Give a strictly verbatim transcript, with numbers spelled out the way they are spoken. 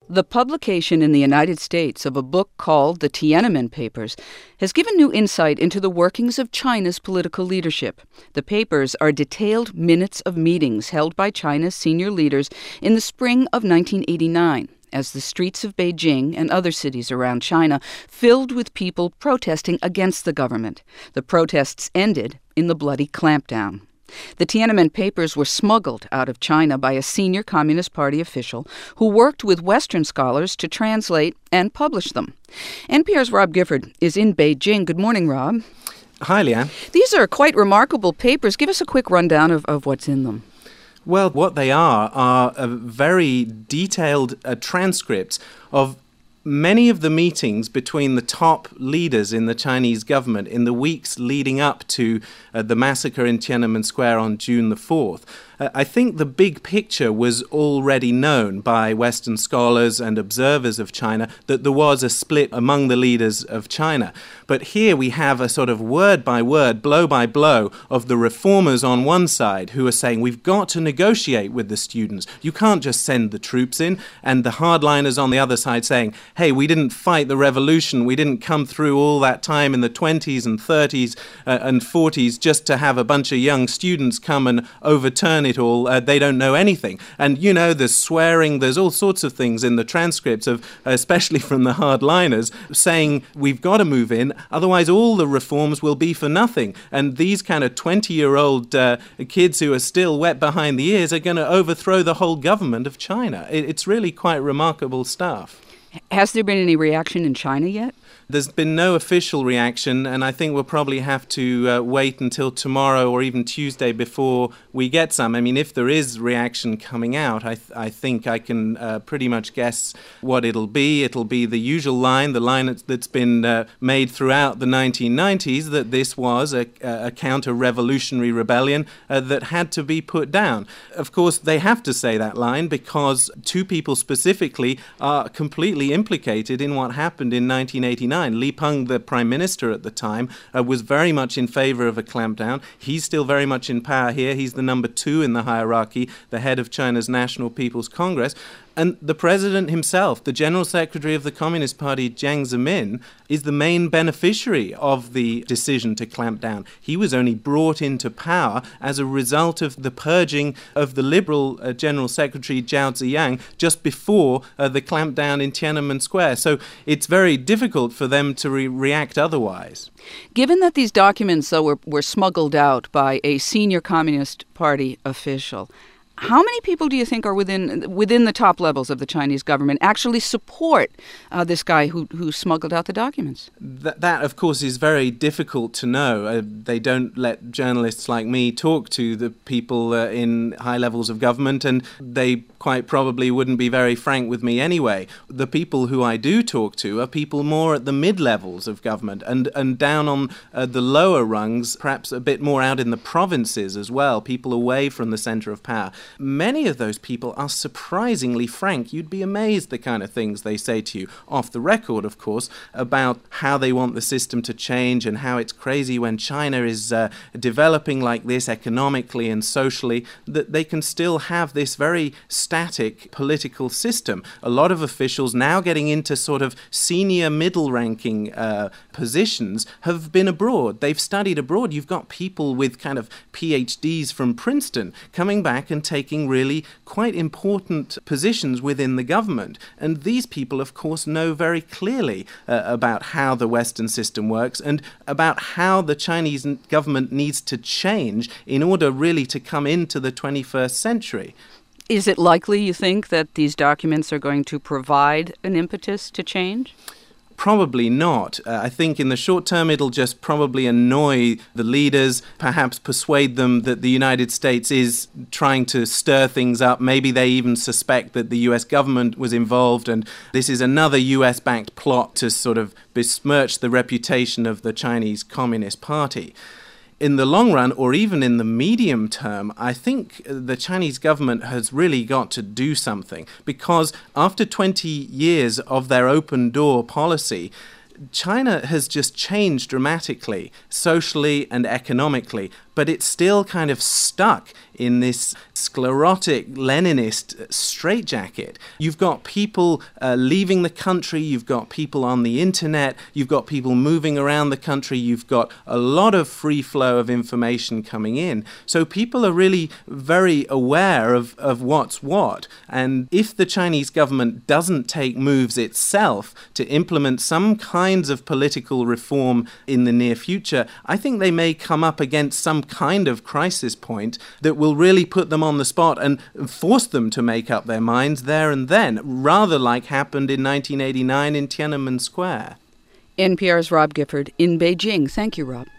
The publication in the United States of a book called The Tiananmen Papers has given new insight into the workings of China's political leadership. The papers are detailed minutes of meetings held by China's senior leaders in the spring of nineteen eighty-nine, as the streets of Beijing and other cities around China filled with people protesting against the government. The protests ended in the bloody clampdown. The Tiananmen Papers were smuggled out of China by a senior Communist Party official who worked with Western scholars to translate and publish them. N P R's Rob Gifford is in Beijing. Good morning, Rob. Hi, Leanne. These are quite remarkable papers. Give us a quick rundown of, of what's in them. Well, what they are are a very detailed uh, transcripts of many of the meetings between the top leaders in the Chinese government in the weeks leading up to uh, the massacre in Tiananmen Square on June the fourth. Uh, I think the big picture was already known by Western scholars and observers of China, that there was a split among the leaders of China. But here we have a sort of word by word, blow by blow of the reformers on one side who are saying we've got to negotiate with the students. You can't just send the troops in. And the hardliners on the other side saying, hey, we didn't fight the revolution. We didn't come through all that time in the twenties and thirties uh, and forties just to have a bunch of young students come and overturn it all. Uh, they don't know anything. And, you know, there's swearing, there's all sorts of things in the transcripts of, especially from the hardliners, saying we've got to move in, otherwise all the reforms will be for nothing. And these kind of twenty-year-old uh, kids who are still wet behind the ears are going to overthrow the whole government of China. It, it's really quite remarkable stuff. Has there been any reaction in China yet? There's been no official reaction, and I think we'll probably have to uh, wait until tomorrow or even Tuesday before we get some. I mean, if there is reaction coming out, I, th- I think I can uh, pretty much guess what it'll be. It'll be the usual line, the line that's been uh, made throughout the nineteen nineties, that this was a, a counter-revolutionary rebellion uh, that had to be put down. Of course, they have to say that line because two people specifically are completely implicated in what happened in nineteen eighty-nine. Li Peng, the prime minister at the time, uh, was very much in favor of a clampdown. He's still very much in power here. He's the number two in the hierarchy, the head of China's National People's Congress. And the president himself, the general secretary of the Communist Party, Jiang Zemin, is the main beneficiary of the decision to clamp down. He was only brought into power as a result of the purging of the liberal uh, general secretary, Zhao Ziyang, just before uh, the clampdown in Tiananmen Square. So it's very difficult for them to re- react otherwise. Given that these documents, though, were, were smuggled out by a senior Communist Party official, how many people do you think are within within the top levels of the Chinese government actually support uh, this guy who who smuggled out the documents? Th- that, of course, is very difficult to know. Uh, they don't let journalists like me talk to the people uh, in high levels of government, and they quite probably wouldn't be very frank with me anyway. The people who I do talk to are people more at the mid-levels of government and, and down on uh, the lower rungs, perhaps a bit more out in the provinces as well, people away from the centre of power. Many of those people are surprisingly frank. You'd be amazed the kind of things they say to you, off the record, of course, about how they want the system to change and how it's crazy when China is uh, developing like this economically and socially, that they can still have this very static political system. A lot of officials now getting into sort of senior middle-ranking uh, positions have been abroad. They've studied abroad. You've got people with kind of P H Ds from Princeton coming back and taking really quite important positions within the government. And these people, of course, know very clearly uh, about how the Western system works and about how the Chinese government needs to change in order really to come into the twenty-first century. Is it likely, you think, that these documents are going to provide an impetus to change? Probably not. Uh, I think in the short term it'll just probably annoy the leaders, perhaps persuade them that the United States is trying to stir things up. Maybe they even suspect that the U S government was involved and this is another U S-backed plot to sort of besmirch the reputation of the Chinese Communist Party. In the long run, or even in the medium term, I think the Chinese government has really got to do something, because after twenty years of their open door policy, China has just changed dramatically, socially and economically, but it's still kind of stuck in this sclerotic Leninist straitjacket. You've got people uh, leaving the country, you've got people on the internet, you've got people moving around the country, you've got a lot of free flow of information coming in. So people are really very aware of, of what's what. And if the Chinese government doesn't take moves itself to implement some kinds of political reform in the near future, I think they may come up against some kind of crisis point that will really put them on the spot and force them to make up their minds there and then, rather like happened in nineteen eighty-nine in Tiananmen Square. N P R's Rob Gifford in Beijing. Thank you, Rob.